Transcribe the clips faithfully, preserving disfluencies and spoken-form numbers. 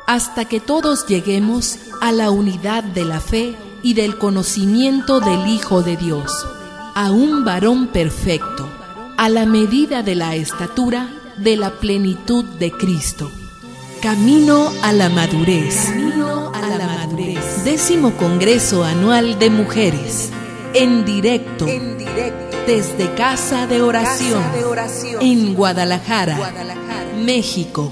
hasta que todos lleguemos a la unidad de la fe y del conocimiento del Hijo de Dios, a un varón perfecto, a la medida de la estatura de la plenitud de Cristo. Camino a la madurez. Camino a la madurez. Décimo Congreso Anual de Mujeres. En directo. En directo. Desde Casa de Oración. Casa de Oración. En Guadalajara, Guadalajara, México.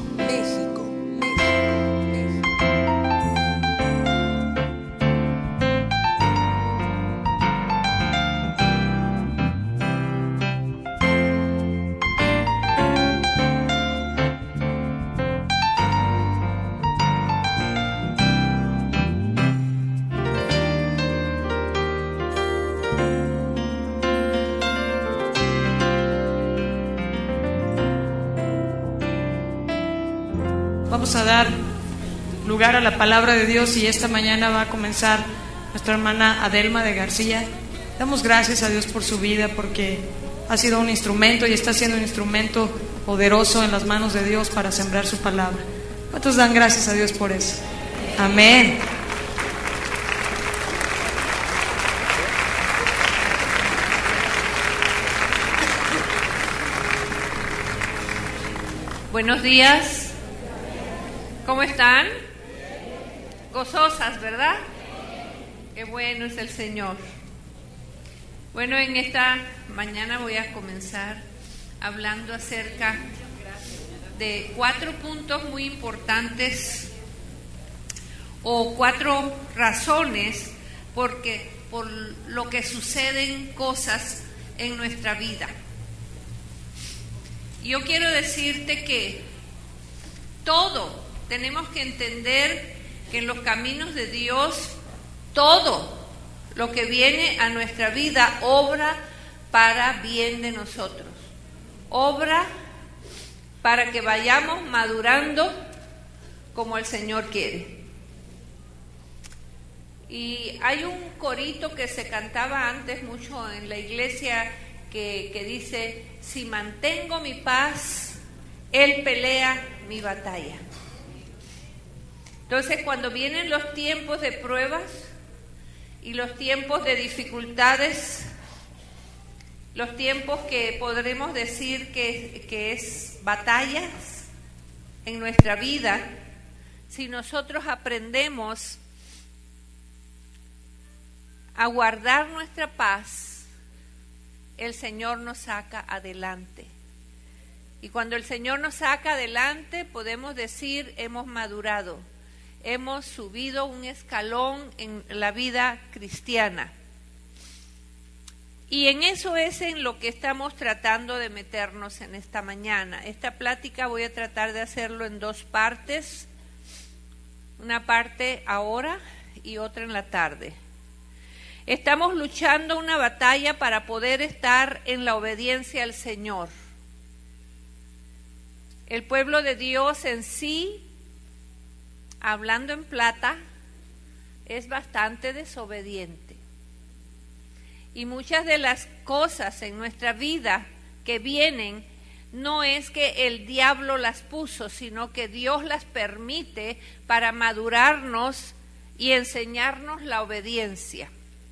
Vamos a dar lugar a la palabra de Dios y esta mañana va a comenzar nuestra hermana Adelma de García. Damos gracias a Dios por su vida, porque ha sido un instrumento y está siendo un instrumento poderoso en las manos de Dios para sembrar su palabra. ¿Cuántos dan gracias a Dios por eso? Amén. Buenos días. ¿Cómo están? Gozosas, ¿verdad? Qué bueno es el Señor. Bueno, en esta mañana voy a comenzar hablando acerca de cuatro puntos muy importantes o cuatro razones porque, por lo que suceden cosas en nuestra vida. Yo quiero decirte que todo tenemos que entender que en los caminos de Dios, todo lo que viene a nuestra vida obra para bien de nosotros. Obra para que vayamos madurando como el Señor quiere. Y hay un corito que se cantaba antes mucho en la iglesia que, que dice: si mantengo mi paz, Él pelea mi batalla. Entonces, cuando vienen los tiempos de pruebas y los tiempos de dificultades, los tiempos que podremos decir que, que es batallas en nuestra vida, si nosotros aprendemos a guardar nuestra paz, el Señor nos saca adelante. Y cuando el Señor nos saca adelante, podemos decir, hemos madurado. Hemos subido un escalón en la vida cristiana. Y en eso es en lo que estamos tratando de meternos en esta mañana. Esta plática voy a tratar de hacerlo en dos partes. Una parte ahora y otra en la tarde. Estamos luchando una batalla para poder estar en la obediencia al Señor. El pueblo de Dios en sí, hablando en plata, es bastante desobediente. Y muchas de las cosas en nuestra vida que vienen, no es que el diablo las puso, sino que Dios las permite para madurarnos y enseñarnos la obediencia.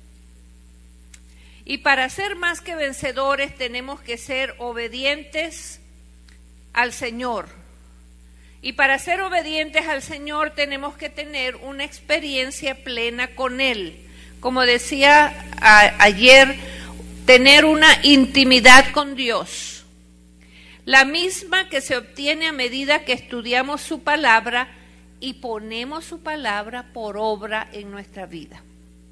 Y para ser más que vencedores tenemos que ser obedientes al Señor. Y para ser obedientes al Señor tenemos que tener una experiencia plena con Él. Como decía a, ayer, tener una intimidad con Dios. La misma que se obtiene a medida que estudiamos su palabra y ponemos su palabra por obra en nuestra vida.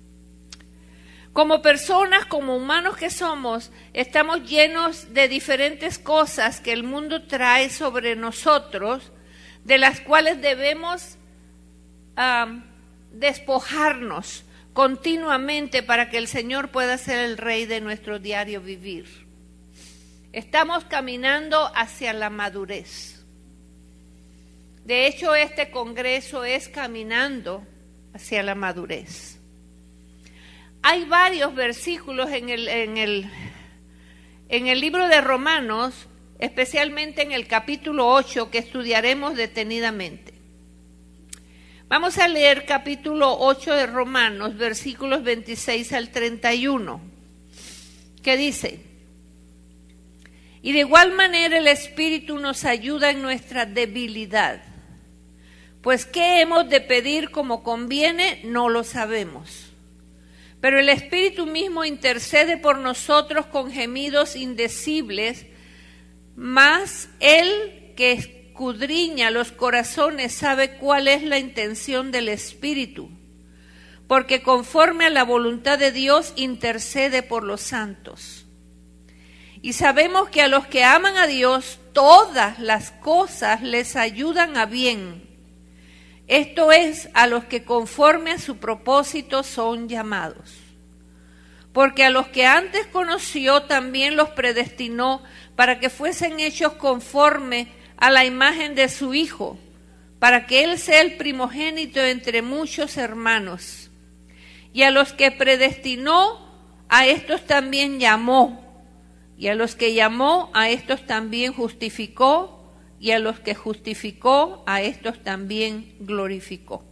Como personas, como humanos que somos, estamos llenos de diferentes cosas que el mundo trae sobre nosotros, de las cuales debemos um, despojarnos continuamente para que el Señor pueda ser el Rey de nuestro diario vivir. Estamos caminando hacia la madurez. De hecho, este congreso es caminando hacia la madurez. Hay varios versículos en el, en el, en el libro de Romanos, especialmente en el capítulo ocho, que estudiaremos detenidamente. Vamos a leer capítulo ocho de Romanos, versículos veintiséis al treinta y uno, que dice: y de igual manera el Espíritu nos ayuda en nuestra debilidad, pues qué hemos de pedir como conviene no lo sabemos. Pero el Espíritu mismo intercede por nosotros con gemidos indecibles, mas Él que escudriña los corazones sabe cuál es la intención del Espíritu, porque conforme a la voluntad de Dios intercede por los santos. Y sabemos que a los que aman a Dios todas las cosas les ayudan a bien, esto es, a los que conforme a su propósito son llamados. Porque a los que antes conoció también los predestinó para que fuesen hechos conforme a la imagen de su Hijo, para que Él sea el primogénito entre muchos hermanos. Y a los que predestinó, a estos también llamó. Y a los que llamó, a estos también justificó. Y a los que justificó, a estos también glorificó.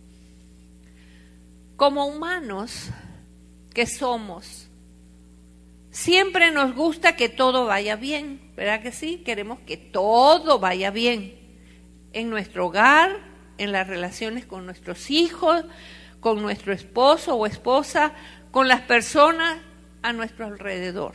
Como humanos que somos, siempre nos gusta que todo vaya bien, ¿verdad que sí? Queremos que todo vaya bien en nuestro hogar, en las relaciones con nuestros hijos, con nuestro esposo o esposa, con las personas a nuestro alrededor.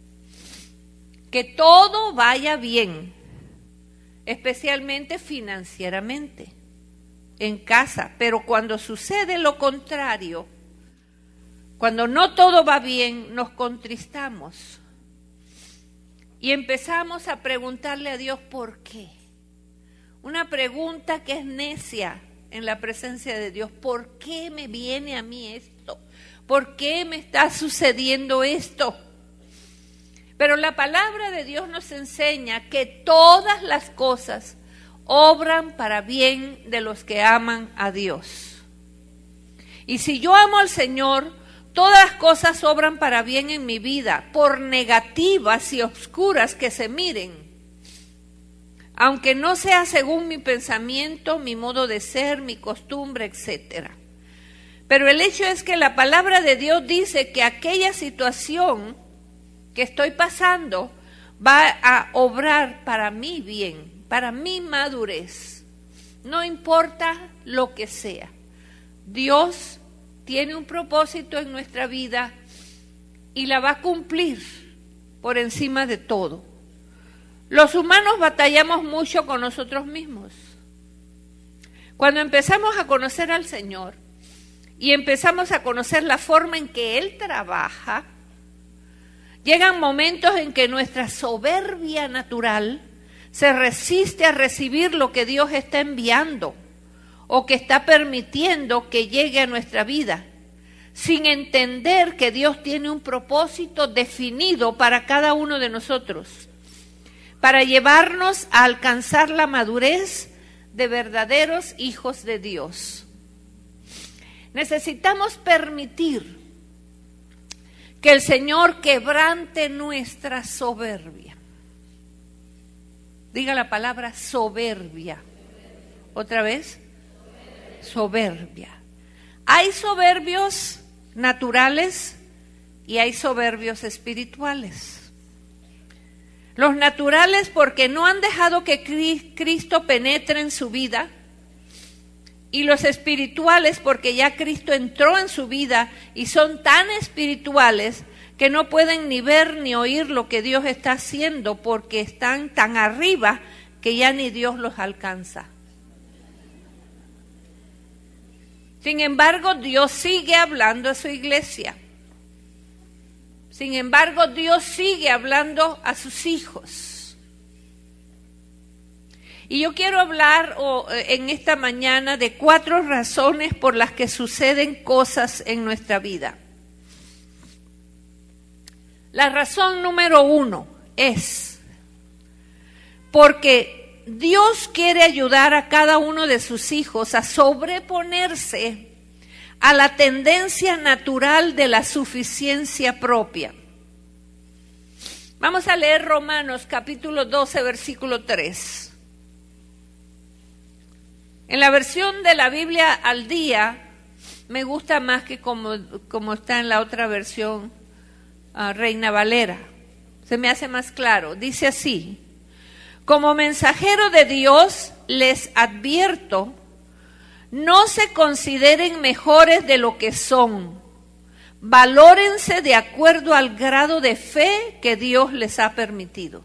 Que todo vaya bien, especialmente financieramente, en casa. Pero cuando sucede lo contrario, cuando no todo va bien, nos contristamos y empezamos a preguntarle a Dios ¿por qué? Una pregunta que es necia en la presencia de Dios. ¿Por qué me viene a mí esto? ¿Por qué me está sucediendo esto? Pero la palabra de Dios nos enseña que todas las cosas obran para bien de los que aman a Dios. Y si yo amo al Señor, todas las cosas obran para bien en mi vida, por negativas y oscuras que se miren, aunque no sea según mi pensamiento, mi modo de ser, mi costumbre, etcétera. Pero el hecho es que la palabra de Dios dice que aquella situación que estoy pasando va a obrar para mi bien, para mi madurez. No importa lo que sea. Dios tiene un propósito en nuestra vida y la va a cumplir por encima de todo. Los humanos batallamos mucho con nosotros mismos. Cuando empezamos a conocer al Señor y empezamos a conocer la forma en que Él trabaja, llegan momentos en que nuestra soberbia natural se resiste a recibir lo que Dios está enviando o que está permitiendo que llegue a nuestra vida, sin entender que Dios tiene un propósito definido para cada uno de nosotros, para llevarnos a alcanzar la madurez de verdaderos hijos de Dios. Necesitamos permitir que el Señor quebrante nuestra soberbia. Diga la palabra soberbia. ¿Otra vez? Soberbia. Hay soberbios naturales y hay soberbios espirituales. Los naturales porque no han dejado que Cristo penetre en su vida, y los espirituales porque ya Cristo entró en su vida y son tan espirituales que no pueden ni ver ni oír lo que Dios está haciendo porque están tan arriba que ya ni Dios los alcanza. Sin embargo, Dios sigue hablando a su iglesia. Sin embargo, Dios sigue hablando a sus hijos. Y yo quiero hablar oh, en esta mañana de cuatro razones por las que suceden cosas en nuestra vida. La razón número uno es porque Dios quiere ayudar a cada uno de sus hijos a sobreponerse a la tendencia natural de la suficiencia propia. Vamos a leer Romanos capítulo doce, versículo tres. En la versión de la Biblia al día, me gusta más que como, como está en la otra versión, uh, Reina Valera. Se me hace más claro. Dice así: como mensajero de Dios les advierto, no se consideren mejores de lo que son. Valórense de acuerdo al grado de fe que Dios les ha permitido.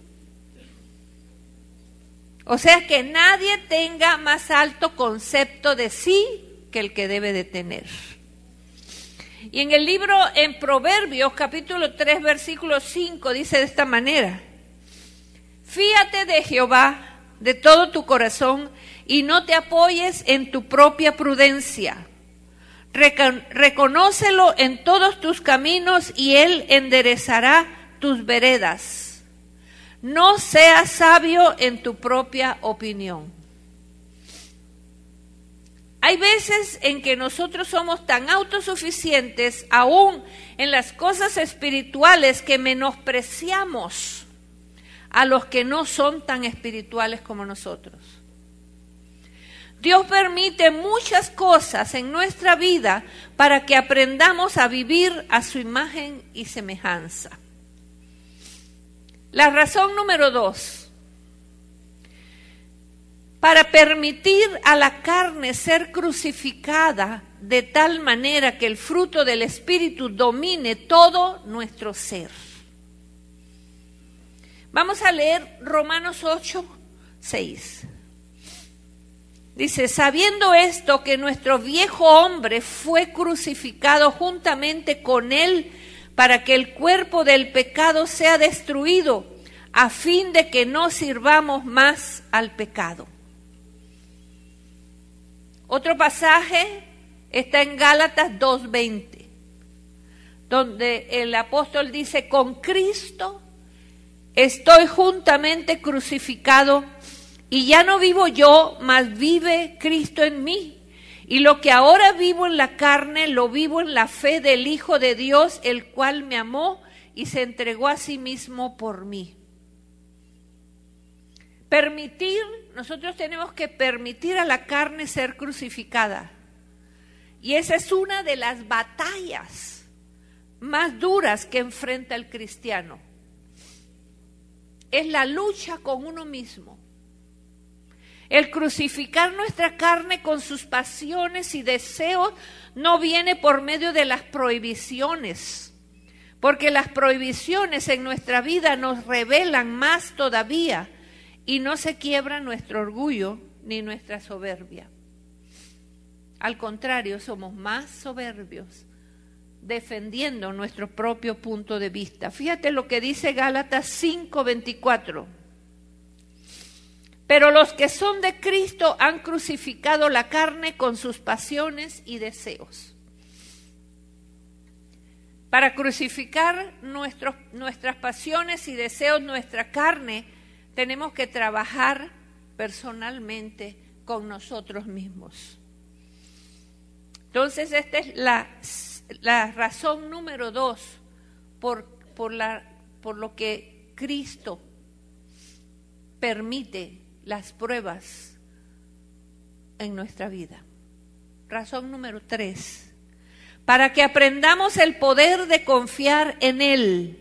O sea, que nadie tenga más alto concepto de sí que el que debe de tener. Y en el libro, en Proverbios, capítulo tres, versículo cinco, dice de esta manera: fíate de Jehová de todo tu corazón y no te apoyes en tu propia prudencia. Recon- reconócelo en todos tus caminos y Él enderezará tus veredas. No seas sabio en tu propia opinión. Hay veces en que nosotros somos tan autosuficientes, aún en las cosas espirituales, que menospreciamos a los que no son tan espirituales como nosotros. Dios permite muchas cosas en nuestra vida para que aprendamos a vivir a su imagen y semejanza. La razón número dos: para permitir a la carne ser crucificada de tal manera que el fruto del Espíritu domine todo nuestro ser. Vamos a leer Romanos ocho, seis. Dice: sabiendo esto, que nuestro viejo hombre fue crucificado juntamente con él para que el cuerpo del pecado sea destruido, a fin de que no sirvamos más al pecado. Otro pasaje está en Gálatas dos veinte, donde el apóstol dice: con Cristo estoy juntamente crucificado, y ya no vivo yo, mas vive Cristo en mí. Y lo que ahora vivo en la carne, lo vivo en la fe del Hijo de Dios, el cual me amó y se entregó a sí mismo por mí. Permitir, nosotros tenemos que permitir a la carne ser crucificada. Y esa es una de las batallas más duras que enfrenta el cristiano. Es la lucha con uno mismo. El crucificar nuestra carne con sus pasiones y deseos no viene por medio de las prohibiciones, porque las prohibiciones en nuestra vida nos revelan más todavía y no se quiebra nuestro orgullo ni nuestra soberbia. Al contrario, somos más soberbios defendiendo nuestro propio punto de vista. Fíjate lo que dice Gálatas cinco veinticuatro. Pero los que son de Cristo han crucificado la carne con sus pasiones y deseos. Para crucificar nuestros, nuestras pasiones y deseos, nuestra carne, tenemos que trabajar personalmente con nosotros mismos. Entonces, esta es la, la razón número dos por, por, la, por lo que Cristo permite las pruebas en nuestra vida. Razón número tres: para que aprendamos el poder de confiar en Él.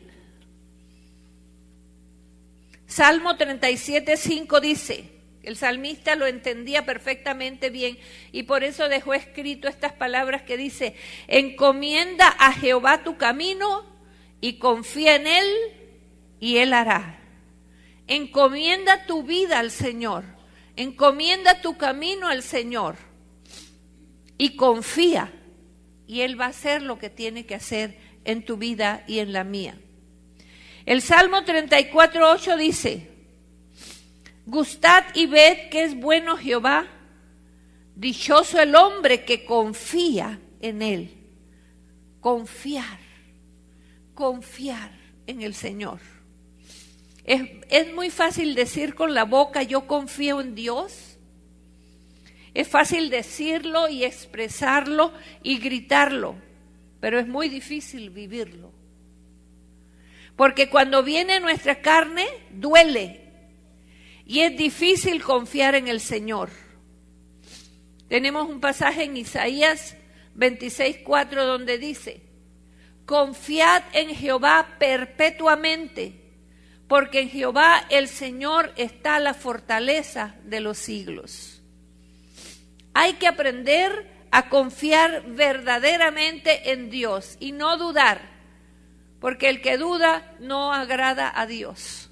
Salmo treinta y siete, cinco dice, el salmista lo entendía perfectamente bien y por eso dejó escrito estas palabras que dice: encomienda a Jehová tu camino y confía en Él y Él hará. Encomienda tu vida al Señor, encomienda tu camino al Señor y confía, y Él va a hacer lo que tiene que hacer en tu vida y en la mía. El Salmo treinta y cuatro, ocho dice: gustad y ved que es bueno Jehová, dichoso el hombre que confía en Él. Confiar, confiar en el Señor. Es, es muy fácil decir con la boca: yo confío en Dios. Es fácil decirlo y expresarlo y gritarlo, pero es muy difícil vivirlo. Porque cuando viene nuestra carne, duele y es difícil confiar en el Señor. Tenemos un pasaje en Isaías veintiséis, cuatro donde dice: confiad en Jehová perpetuamente, porque en Jehová el Señor está la fortaleza de los siglos. Hay que aprender a confiar verdaderamente en Dios y no dudar, porque el que duda no agrada a Dios.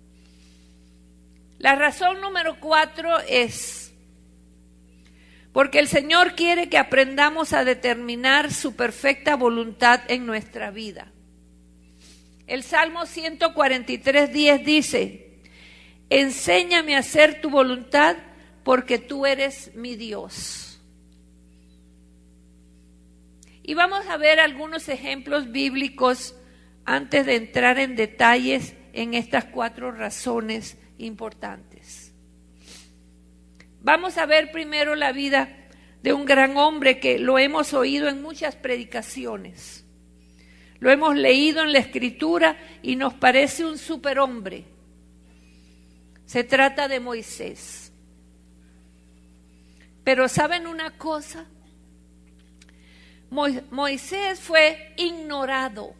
La razón número cuatro es porque el Señor quiere que aprendamos a determinar su perfecta voluntad en nuestra vida. El Salmo ciento cuarenta y tres, diez dice: enséñame a hacer tu voluntad, porque tú eres mi Dios. Y vamos a ver algunos ejemplos bíblicos antes de entrar en detalles en estas cuatro razones importantes. Vamos a ver primero la vida de un gran hombre que lo hemos oído en muchas predicaciones. Lo hemos leído en la Escritura y nos parece un superhombre. Se trata de Moisés. Pero ¿saben una cosa? Mo- Moisés fue ignorado,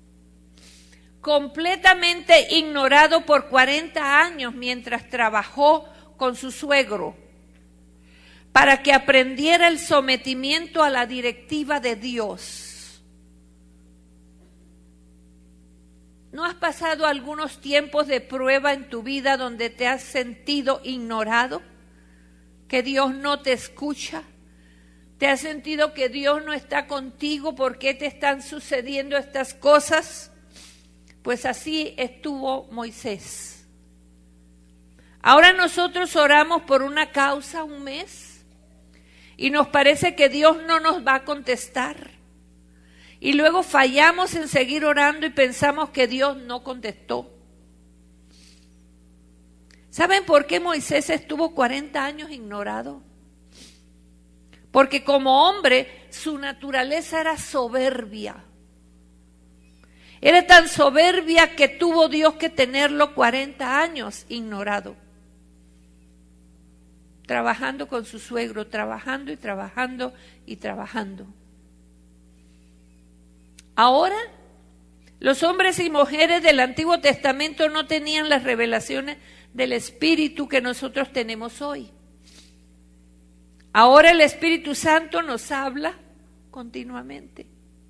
completamente ignorado por cuarenta años mientras trabajó con su suegro, para que aprendiera el sometimiento a la directiva de Dios. ¿No has pasado algunos tiempos de prueba en tu vida donde te has sentido ignorado? ¿Que Dios no te escucha? ¿Te has sentido que Dios no está contigo? ¿Por qué te están sucediendo estas cosas? Pues así estuvo Moisés. Ahora nosotros oramos por una causa un mes y nos parece que Dios no nos va a contestar. Y luego fallamos en seguir orando y pensamos que Dios no contestó. ¿Saben por qué Moisés estuvo cuarenta años ignorado? Porque como hombre su naturaleza era soberbia. Era tan soberbia que tuvo Dios que tenerlo cuarenta años ignorado. Trabajando con su suegro, trabajando y trabajando y trabajando. Ahora, los hombres y mujeres del Antiguo Testamento no tenían las revelaciones del Espíritu que nosotros tenemos hoy. Ahora el Espíritu Santo nos habla continuamente.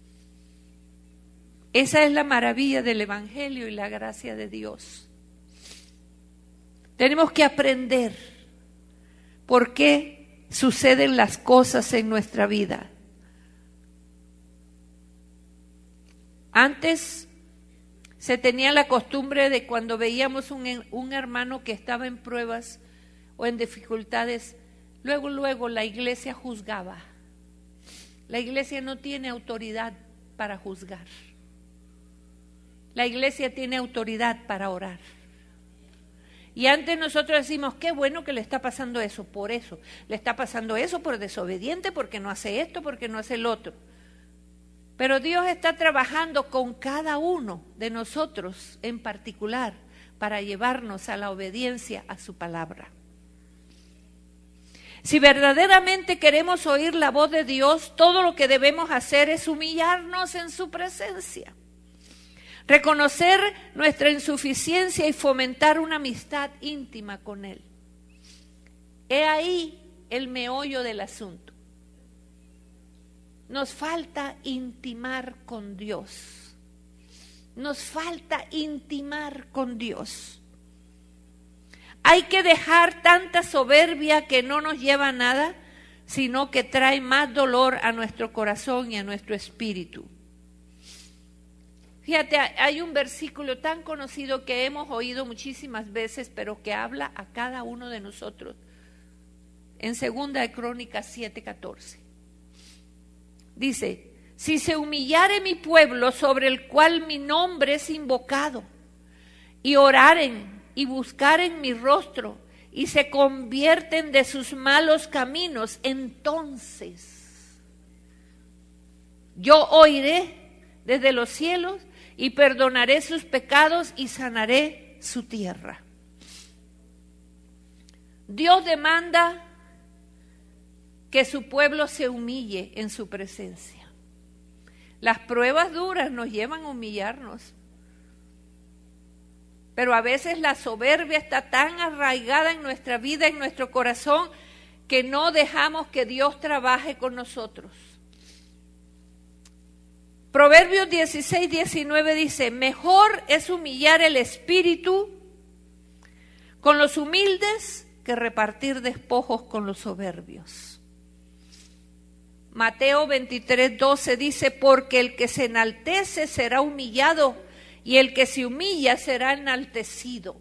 Esa es la maravilla del Evangelio y la gracia de Dios. Tenemos que aprender por qué suceden las cosas en nuestra vida. Antes se tenía la costumbre de cuando veíamos un, un hermano que estaba en pruebas o en dificultades, luego, luego la iglesia juzgaba. La iglesia no tiene autoridad para juzgar. La iglesia tiene autoridad para orar. Y antes nosotros decimos, qué bueno que le está pasando eso, por eso. Le está pasando eso por desobediente, porque no hace esto, porque no hace el otro. Pero Dios está trabajando con cada uno de nosotros en particular para llevarnos a la obediencia a su palabra. Si verdaderamente queremos oír la voz de Dios, todo lo que debemos hacer es humillarnos en su presencia, reconocer nuestra insuficiencia y fomentar una amistad íntima con Él. He ahí el meollo del asunto. Nos falta intimar con Dios. Nos falta intimar con Dios. Hay que dejar tanta soberbia que no nos lleva a nada, sino que trae más dolor a nuestro corazón y a nuestro espíritu. Fíjate, hay un versículo tan conocido que hemos oído muchísimas veces, pero que habla a cada uno de nosotros. En Segunda de Crónicas siete, catorce. Dice, si se humillare mi pueblo sobre el cual mi nombre es invocado, y oraren y buscaren mi rostro, y se convierten de sus malos caminos, entonces yo oiré desde los cielos y perdonaré sus pecados y sanaré su tierra. Dios demanda que su pueblo se humille en su presencia. Las pruebas duras nos llevan a humillarnos. Pero a veces la soberbia está tan arraigada en nuestra vida, en nuestro corazón, que no dejamos que Dios trabaje con nosotros. Proverbios dieciséis, diecinueve dice, mejor es humillar el espíritu con los humildes que repartir despojos con los soberbios. Mateo veintitrés, doce dice, porque el que se enaltece será humillado y el que se humilla será enaltecido.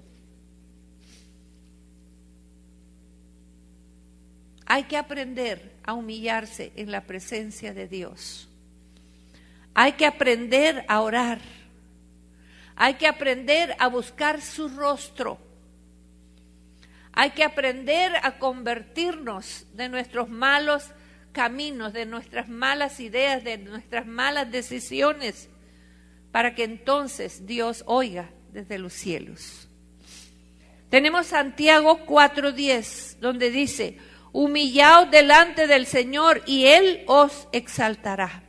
Hay que aprender a humillarse en la presencia de Dios. Hay que aprender a orar. Hay que aprender a buscar su rostro. Hay que aprender a convertirnos de nuestros malos caminos, de nuestras malas ideas, de nuestras malas decisiones, para que entonces Dios oiga desde los cielos. Tenemos Santiago cuatro diez, donde dice, humillaos delante del Señor y Él os exaltará.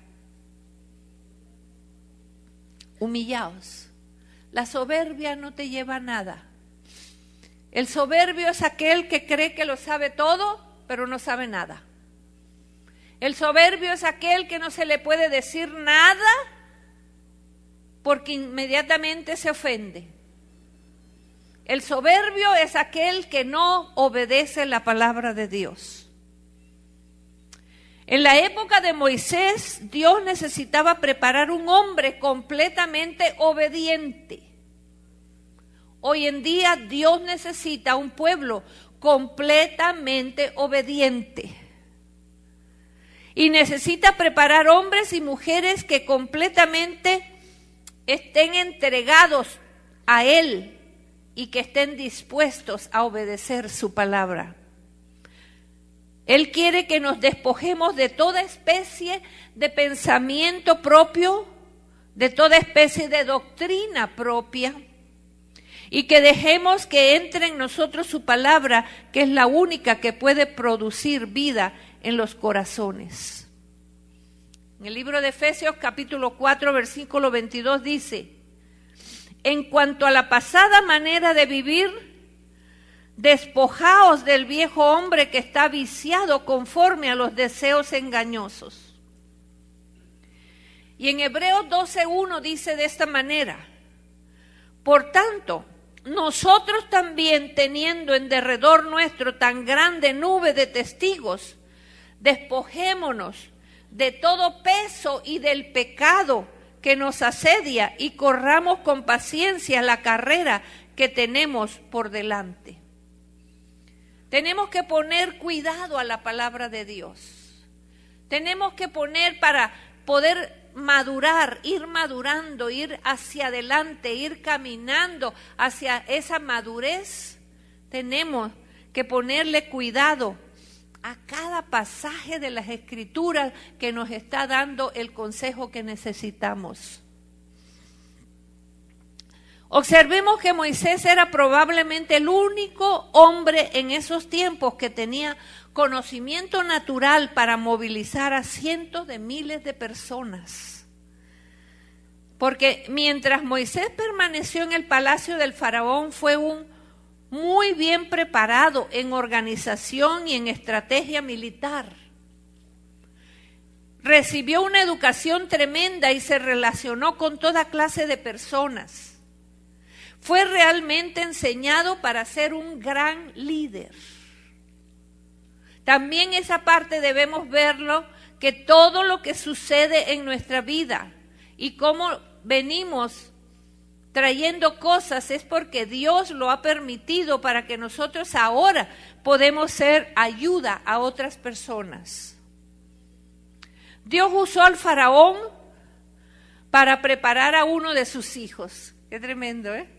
Humillaos. La soberbia no te lleva a nada. El soberbio es aquel que cree que lo sabe todo, pero no sabe nada. El soberbio es aquel que no se le puede decir nada porque inmediatamente se ofende. El soberbio es aquel que no obedece la palabra de Dios. En la época de Moisés, Dios necesitaba preparar un hombre completamente obediente. Hoy en día Dios necesita un pueblo completamente obediente. Y necesita preparar hombres y mujeres que completamente estén entregados a Él y que estén dispuestos a obedecer su palabra. Él quiere que nos despojemos de toda especie de pensamiento propio, de toda especie de doctrina propia, y que dejemos que entre en nosotros su palabra, que es la única que puede producir vida en los corazones. En el libro de Efesios capítulo cuatro versículo veintidós dice, en cuanto a la pasada manera de vivir, despojaos del viejo hombre que está viciado conforme a los deseos engañosos. Y en Hebreos doce uno dice de esta manera, por tanto, nosotros también teniendo en derredor nuestro tan grande nube de testigos, despojémonos de todo peso y del pecado que nos asedia y corramos con paciencia la carrera que tenemos por delante. Tenemos que poner cuidado a la palabra de Dios. Tenemos que poner para poder madurar, ir madurando, ir hacia adelante, ir caminando hacia esa madurez. Tenemos que ponerle cuidado a cada pasaje de las Escrituras que nos está dando el consejo que necesitamos. Observemos que Moisés era probablemente el único hombre en esos tiempos que tenía conocimiento natural para movilizar a cientos de miles de personas. Porque mientras Moisés permaneció en el palacio del faraón, fue un muy bien preparado en organización y en estrategia militar. Recibió una educación tremenda y se relacionó con toda clase de personas. Fue realmente enseñado para ser un gran líder. También esa parte debemos verlo, que todo lo que sucede en nuestra vida y cómo venimos trayendo cosas es porque Dios lo ha permitido para que nosotros ahora podemos ser ayuda a otras personas. Dios usó al faraón para preparar a uno de sus hijos. Qué tremendo, ¿eh?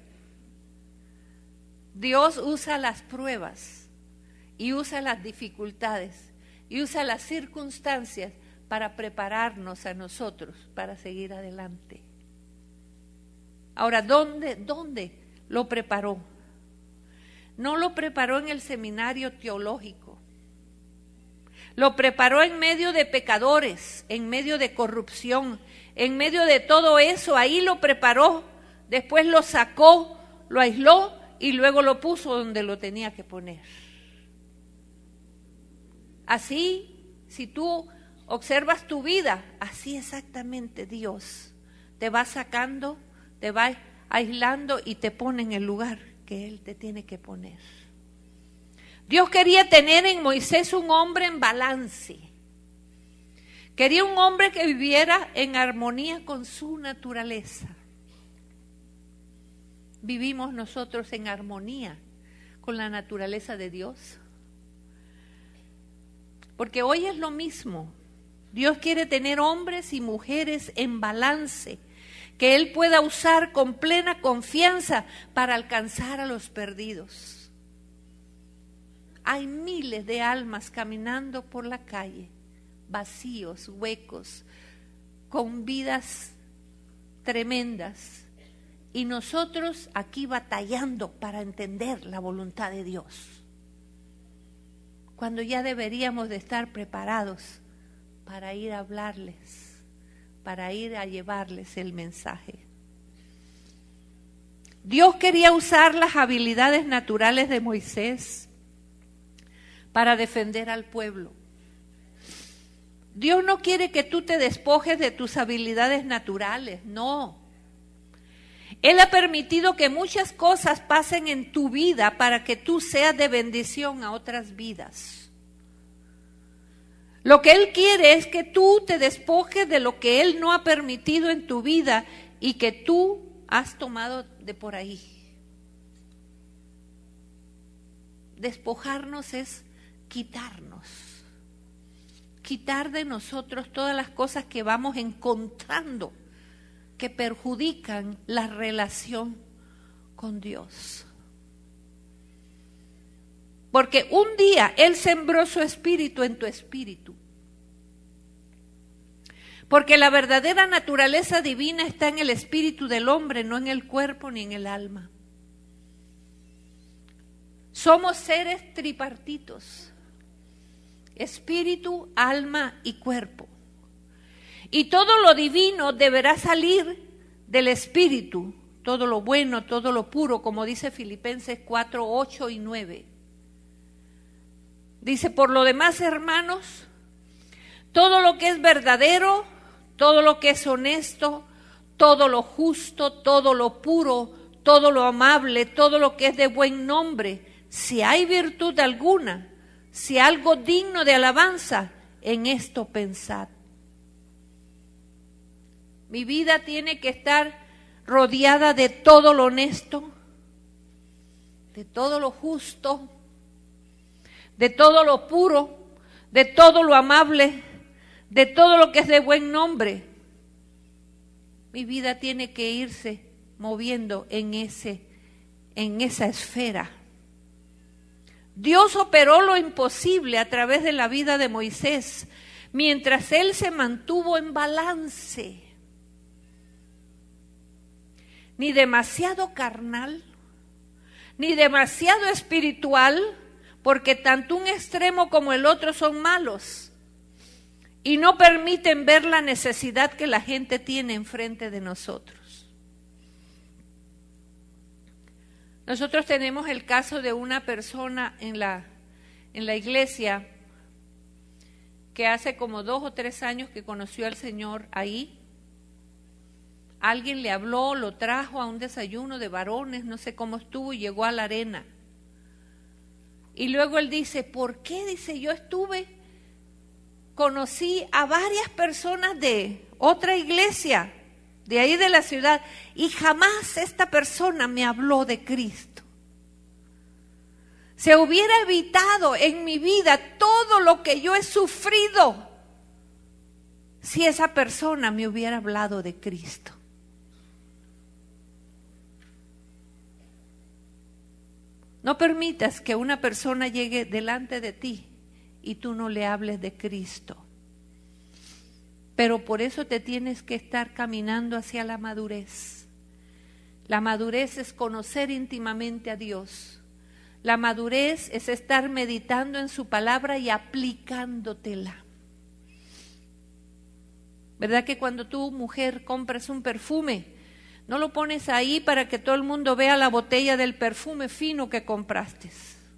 Dios usa las pruebas y usa las dificultades y usa las circunstancias para prepararnos a nosotros para seguir adelante. Ahora, ¿dónde, dónde lo preparó? No lo preparó en el seminario teológico. Lo preparó en medio de pecadores, en medio de corrupción, en medio de todo eso. Ahí lo preparó, después lo sacó, lo aisló y luego lo puso donde lo tenía que poner. Así, si tú observas tu vida, así exactamente Dios te va sacando, te va aislando y te pone en el lugar que Él te tiene que poner. Dios quería tener en Moisés un hombre en balance. Quería un hombre que viviera en armonía con su naturaleza. ¿Vivimos nosotros en armonía con la naturaleza de Dios? Porque hoy es lo mismo. Dios quiere tener hombres y mujeres en balance, que Él pueda usar con plena confianza para alcanzar a los perdidos. Hay miles de almas caminando por la calle, vacíos, huecos, con vidas tremendas. Y nosotros aquí batallando para entender la voluntad de Dios, cuando ya deberíamos de estar preparados para ir a hablarles, para ir a llevarles el mensaje. Dios quería usar las habilidades naturales de Moisés para defender al pueblo. Dios no quiere que tú te despojes de tus habilidades naturales, no. Él ha permitido que muchas cosas pasen en tu vida para que tú seas de bendición a otras vidas. Lo que Él quiere es que tú te despojes de lo que Él no ha permitido en tu vida y que tú has tomado de por ahí. Despojarnos es quitarnos, quitar de nosotros todas las cosas que vamos encontrando que perjudican la relación con Dios. Porque un día Él sembró su espíritu en tu espíritu. Porque la verdadera naturaleza divina está en el espíritu del hombre, no en el cuerpo ni en el alma. Somos seres tripartitos: espíritu, alma y cuerpo. Y todo lo divino deberá salir del espíritu, todo lo bueno, todo lo puro, como dice Filipenses cuatro, ocho y nueve. Dice: por lo demás, hermanos, todo lo que es verdadero, todo lo que es honesto, todo lo justo, todo lo puro, todo lo amable, todo lo que es de buen nombre, si hay virtud alguna, si algo digno de alabanza, en esto pensad. Mi vida tiene que estar rodeada de todo lo honesto, de todo lo justo, de todo lo puro, de todo lo amable, de todo lo que es de buen nombre. Mi vida tiene que irse moviendo en ese, en esa esfera. Dios operó lo imposible a través de la vida de Moisés, mientras él se mantuvo en balance. Ni demasiado carnal, ni demasiado espiritual, porque tanto un extremo como el otro son malos y no permiten ver la necesidad que la gente tiene enfrente de nosotros. Nosotros tenemos el caso de una persona en la, en la iglesia que hace como dos o tres años que conoció al Señor ahí. Alguien le habló, lo trajo a un desayuno de varones, no sé cómo estuvo, y llegó a la arena. Y luego él dice: ¿por qué? Dice: yo estuve, conocí a varias personas de otra iglesia, de ahí de la ciudad, y jamás esta persona me habló de Cristo. Se hubiera evitado en mi vida todo lo que yo he sufrido si esa persona me hubiera hablado de Cristo. No permitas que una persona llegue delante de ti y tú no le hables de Cristo. Pero por eso te tienes que estar caminando hacia la madurez. La madurez es conocer íntimamente a Dios. La madurez es estar meditando en su palabra y aplicándotela. ¿Verdad que cuando tú, mujer, compras un perfume, no lo pones ahí para que todo el mundo vea la botella del perfume fino que compraste?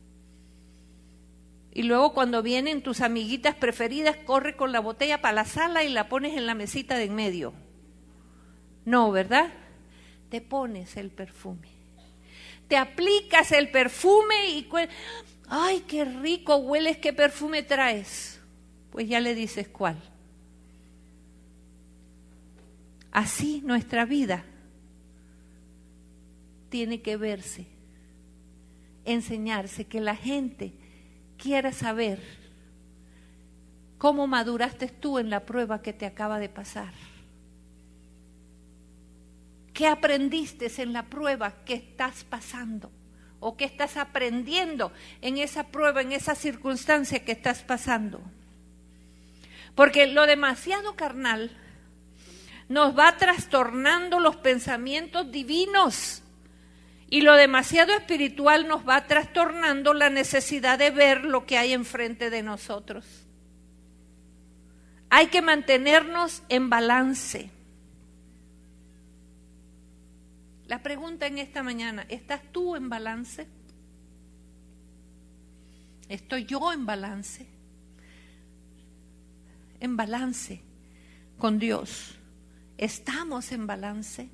Y luego cuando vienen tus amiguitas preferidas, corre con la botella para la sala y la pones en la mesita de en medio. No, ¿verdad? Te pones el perfume. Te aplicas el perfume y... ¡Ay, qué rico hueles! ¿Qué perfume traes? Pues ya le dices cuál. Así nuestra vida tiene que verse, enseñarse, que la gente quiera saber cómo maduraste tú en la prueba que te acaba de pasar. ¿Qué aprendiste en la prueba que estás pasando? ¿O qué estás aprendiendo en esa prueba, en esa circunstancia que estás pasando? Porque lo demasiado carnal nos va trastornando los pensamientos divinos y lo demasiado espiritual nos va trastornando la necesidad de ver lo que hay enfrente de nosotros. Hay que mantenernos en balance. La pregunta en esta mañana, ¿estás tú en balance? ¿Estoy yo en balance? En balance con Dios. ¿Estamos en balance?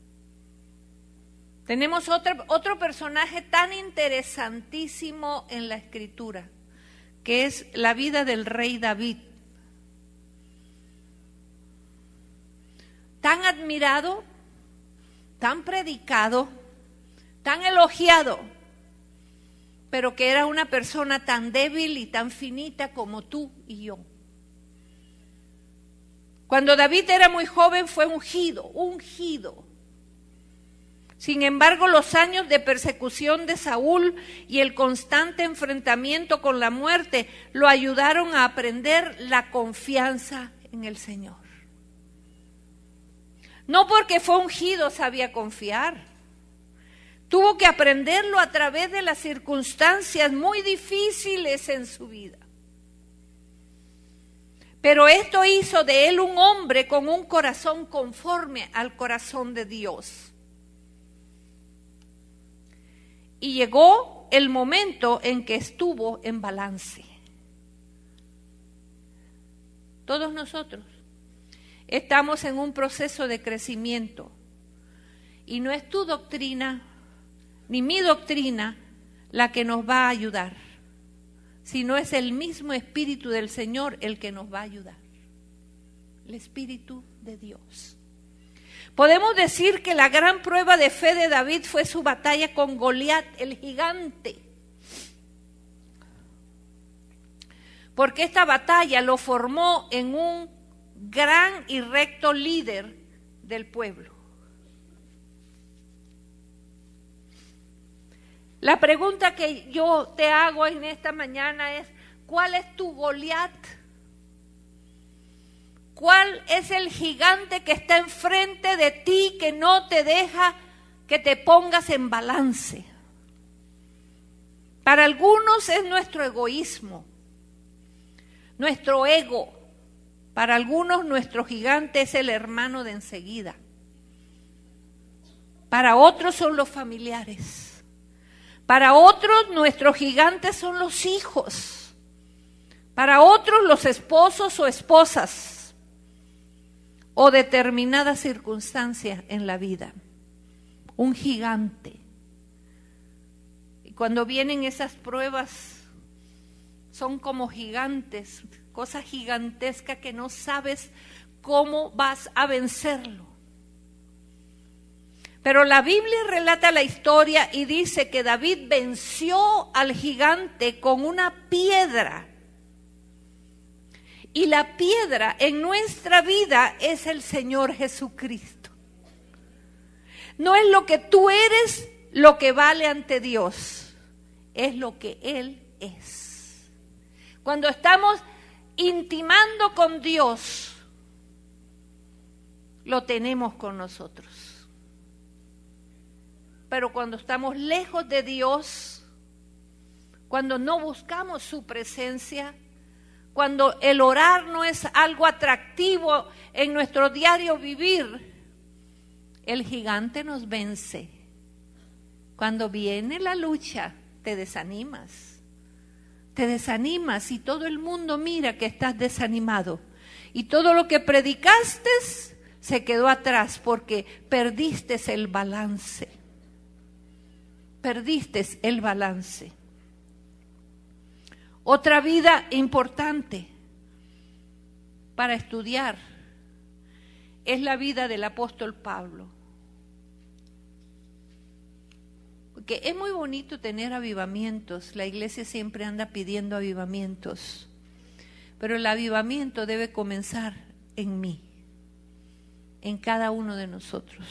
Tenemos otro, otro personaje tan interesantísimo en la Escritura, que es la vida del rey David. Tan admirado, tan predicado, tan elogiado, pero que era una persona tan débil y tan finita como tú y yo. Cuando David era muy joven fue ungido, ungido. Sin embargo, los años de persecución de Saúl y el constante enfrentamiento con la muerte lo ayudaron a aprender la confianza en el Señor. No porque fue ungido sabía confiar. Tuvo que aprenderlo a través de las circunstancias muy difíciles en su vida. Pero esto hizo de él un hombre con un corazón conforme al corazón de Dios. Y llegó el momento en que estuvo en balance. Todos nosotros estamos en un proceso de crecimiento. Y no es tu doctrina, ni mi doctrina, la que nos va a ayudar, sino es el mismo Espíritu del Señor el que nos va a ayudar. El Espíritu de Dios. Podemos decir que la gran prueba de fe de David fue su batalla con Goliat, el gigante. Porque esta batalla lo formó en un gran y recto líder del pueblo. La pregunta que yo te hago en esta mañana es, ¿cuál es tu Goliat? ¿Cuál es el gigante que está enfrente de ti que no te deja que te pongas en balance? Para algunos es nuestro egoísmo, nuestro ego. Para algunos nuestro gigante es el hermano de enseguida. Para otros son los familiares. Para otros nuestros gigantes son los hijos. Para otros los esposos o esposas. O determinadas circunstancias en la vida. Un gigante. Y cuando vienen esas pruebas, son como gigantes, cosas gigantescas que no sabes cómo vas a vencerlo. Pero la Biblia relata la historia y dice que David venció al gigante con una piedra. Y la piedra en nuestra vida es el Señor Jesucristo. No es lo que tú eres lo que vale ante Dios, es lo que Él es. Cuando estamos intimando con Dios, lo tenemos con nosotros. Pero cuando estamos lejos de Dios, cuando no buscamos su presencia, cuando el orar no es algo atractivo en nuestro diario vivir, el gigante nos vence. Cuando viene la lucha, te desanimas. Te desanimas y todo el mundo mira que estás desanimado. Y todo lo que predicaste se quedó atrás porque perdiste el balance. Perdiste el balance. Otra vida importante para estudiar es la vida del apóstol Pablo. Porque es muy bonito tener avivamientos. La iglesia siempre anda pidiendo avivamientos. Pero el avivamiento debe comenzar en mí, en cada uno de nosotros.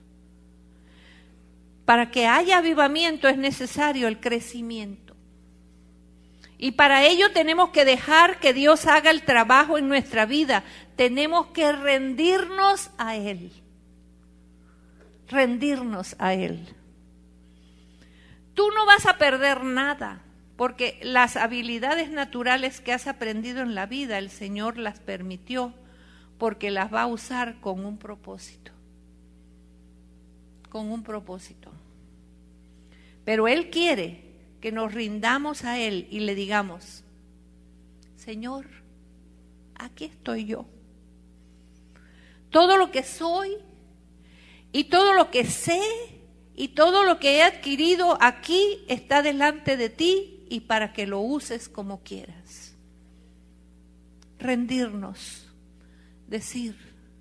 Para que haya avivamiento es necesario el crecimiento. Y para ello tenemos que dejar que Dios haga el trabajo en nuestra vida. Tenemos que rendirnos a Él. Rendirnos a Él. Tú no vas a perder nada, porque las habilidades naturales que has aprendido en la vida, el Señor las permitió, porque las va a usar con un propósito. Con un propósito. Pero Él quiere que nos rindamos a Él y le digamos, Señor, aquí estoy yo. Todo lo que soy y todo lo que sé y todo lo que he adquirido aquí está delante de ti y para que lo uses como quieras. Rendirnos, decir.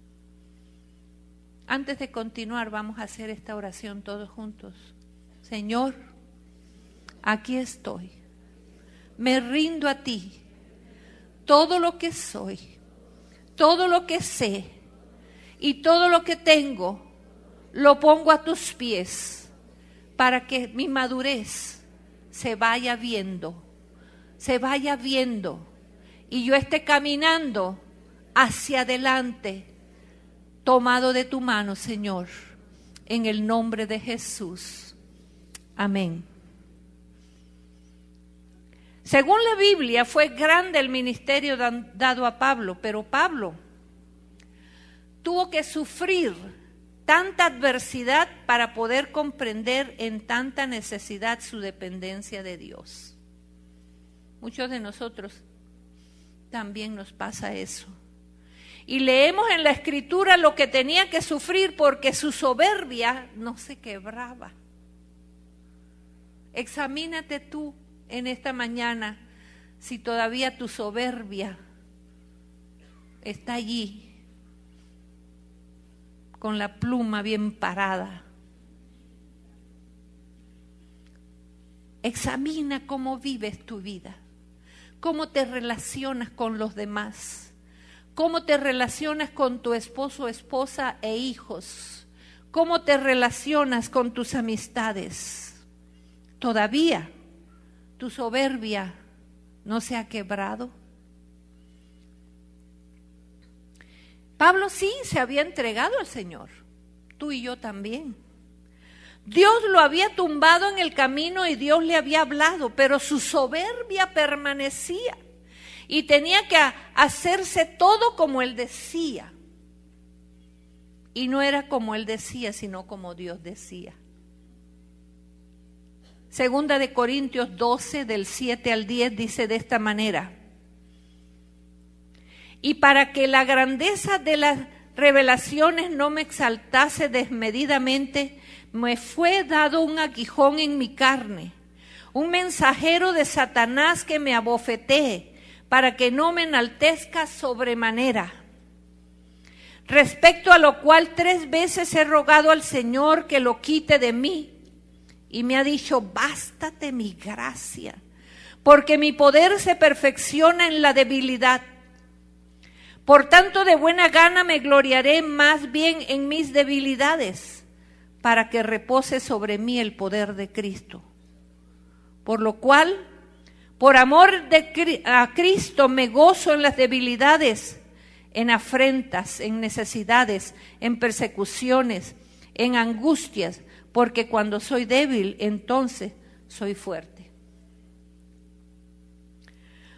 Antes de continuar vamos a hacer esta oración todos juntos. Señor, aquí estoy, me rindo a ti, todo lo que soy, todo lo que sé y todo lo que tengo, lo pongo a tus pies para que mi madurez se vaya viendo, se vaya viendo y yo esté caminando hacia adelante, tomado de tu mano, Señor, en el nombre de Jesús. Amén. Según la Biblia, fue grande el ministerio dado a Pablo, pero Pablo tuvo que sufrir tanta adversidad para poder comprender en tanta necesidad su dependencia de Dios. Muchos de nosotros también nos pasa eso. Y leemos en la Escritura lo que tenía que sufrir porque su soberbia no se quebraba. Examínate tú en esta mañana si todavía tu soberbia está allí con la pluma bien parada. Examina cómo vives tu vida, cómo te relacionas con los demás, cómo te relacionas con tu esposo, esposa e hijos, cómo te relacionas con tus amistades. Todavía tu soberbia no se ha quebrado. Pablo sí se había entregado al Señor, tú y yo también. Dios lo había tumbado en el camino y Dios le había hablado, pero su soberbia permanecía y tenía que hacerse todo como Él decía. Y no era como Él decía, sino como Dios decía. Segunda de Corintios doce, del siete al diez, dice de esta manera: y para que la grandeza de las revelaciones no me exaltase desmedidamente, me fue dado un aguijón en mi carne, un mensajero de Satanás que me abofetee, para que no me enaltezca sobremanera. Respecto a lo cual tres veces he rogado al Señor que lo quite de mí, y me ha dicho: bástate mi gracia, porque mi poder se perfecciona en la debilidad. Por tanto, de buena gana me gloriaré más bien en mis debilidades, para que repose sobre mí el poder de Cristo. Por lo cual, por amor de a Cristo, me gozo en las debilidades, en afrentas, en necesidades, en persecuciones, en angustias, porque cuando soy débil, entonces soy fuerte.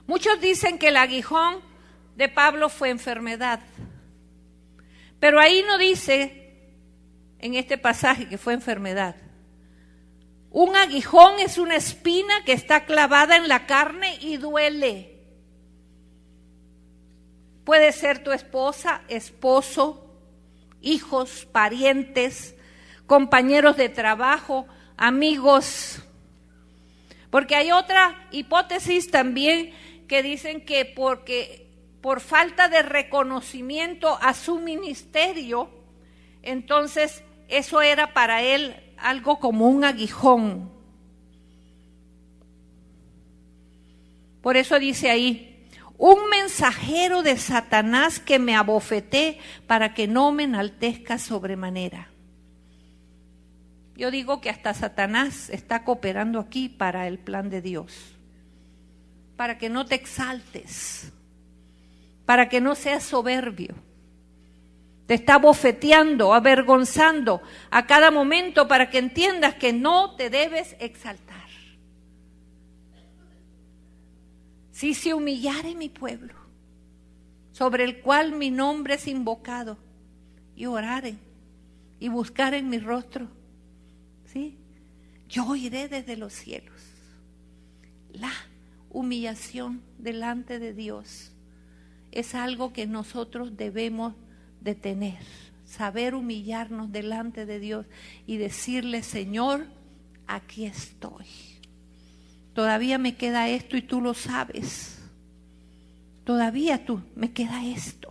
Muchos dicen que el aguijón de Pablo fue enfermedad, pero ahí no dice en este pasaje que fue enfermedad. Un aguijón es una espina que está clavada en la carne y duele. Puede ser tu esposa, esposo, hijos, parientes, compañeros de trabajo, amigos. Porque hay otra hipótesis también que dicen que porque por falta de reconocimiento a su ministerio, entonces eso era para él algo como un aguijón. Por eso dice ahí, un mensajero de Satanás que me abofeté para que no me enaltezca sobremanera. Yo digo que hasta Satanás está cooperando aquí para el plan de Dios, para que no te exaltes, para que no seas soberbio. Te está bofeteando, avergonzando a cada momento para que entiendas que no te debes exaltar. Si se humillare mi pueblo, sobre el cual mi nombre es invocado, y oraren y buscaren mi rostro, ¿sí? Yo iré desde los cielos. La humillación delante de Dios es algo que nosotros debemos de tener, saber humillarnos delante de Dios y decirle, Señor, aquí estoy. Todavía me queda esto y tú lo sabes. Todavía tú, me queda esto.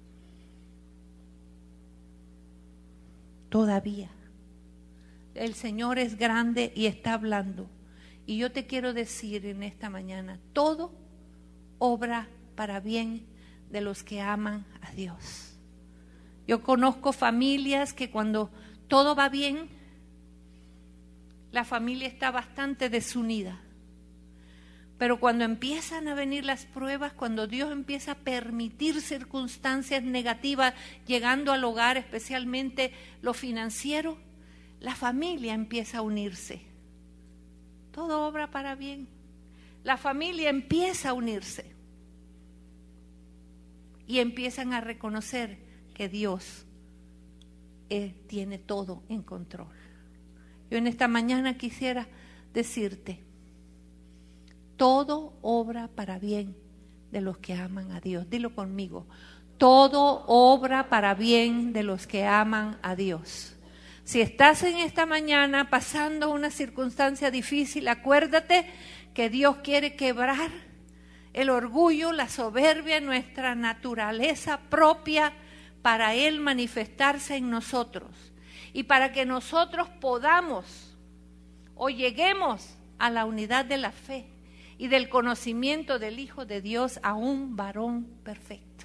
Todavía. El Señor es grande y está hablando. Y yo te quiero decir en esta mañana, todo obra para bien de los que aman a Dios. Yo conozco familias que cuando todo va bien, la familia está bastante desunida. Pero cuando empiezan a venir las pruebas, cuando Dios empieza a permitir circunstancias negativas llegando al hogar, especialmente lo financiero, la familia empieza a unirse. Todo obra para bien. La familia empieza a unirse. Y empiezan a reconocer que Dios eh, tiene todo en control. Yo en esta mañana quisiera decirte, todo obra para bien de los que aman a Dios. Dilo conmigo. Todo obra para bien de los que aman a Dios. Si estás en esta mañana pasando una circunstancia difícil, acuérdate que Dios quiere quebrar el orgullo, la soberbia, nuestra naturaleza propia para Él manifestarse en nosotros. Y para que nosotros podamos o lleguemos a la unidad de la fe y del conocimiento del Hijo de Dios, a un varón perfecto.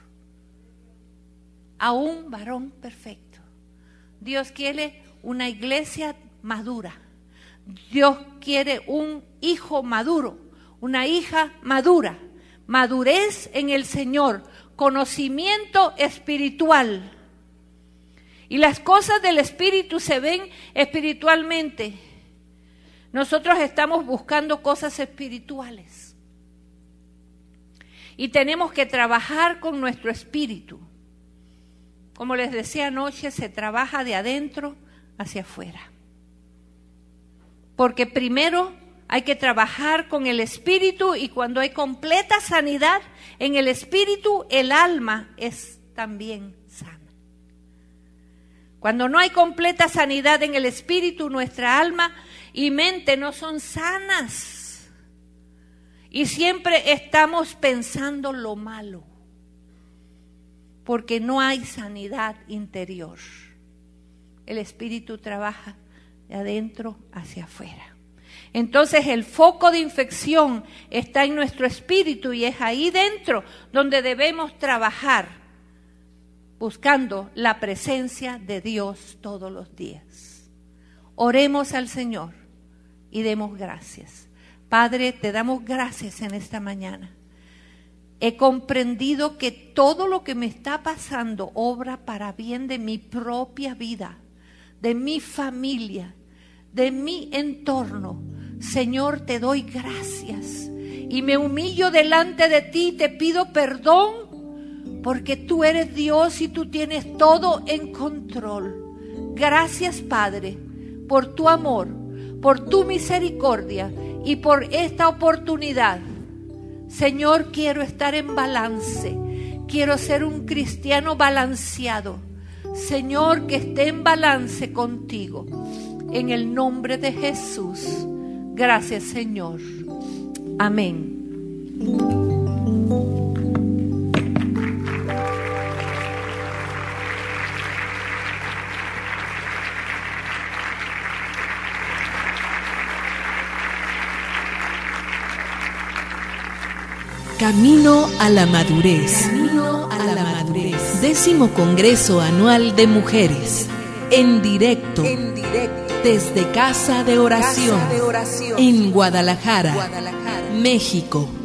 A un varón perfecto. Dios quiere una iglesia madura. Dios quiere un hijo maduro, una hija madura. Madurez en el Señor, conocimiento espiritual. Y las cosas del Espíritu se ven espiritualmente. Nosotros estamos buscando cosas espirituales y tenemos que trabajar con nuestro espíritu. Como les decía anoche, se trabaja de adentro hacia afuera. Porque primero hay que trabajar con el espíritu, y cuando hay completa sanidad en el espíritu, el alma es también sana. Cuando no hay completa sanidad en el espíritu, nuestra alma y mente no son sanas. Y siempre estamos pensando lo malo, porque no hay sanidad interior. El espíritu trabaja de adentro hacia afuera. Entonces el foco de infección está en nuestro espíritu, y es ahí dentro donde debemos trabajar, buscando la presencia de Dios todos los días. Oremos al Señor y demos gracias. Padre, te damos gracias en esta mañana. He comprendido que todo lo que me está pasando obra para bien de mi propia vida, de mi familia, de mi entorno. Señor, te doy gracias y me humillo delante de ti y te pido perdón, porque tú eres Dios y tú tienes todo en control. Gracias, Padre, por tu amor, por tu misericordia y por esta oportunidad. Señor, quiero estar en balance, quiero ser un cristiano balanceado. Señor, que esté en balance contigo. En el nombre de Jesús. Gracias, Señor. Amén. Camino a la madurez. Camino a la madurez. Décimo Congreso Anual de Mujeres. En directo. En directo. Desde Casa de Oración. Casa de Oración. En Guadalajara, Guadalajara, México.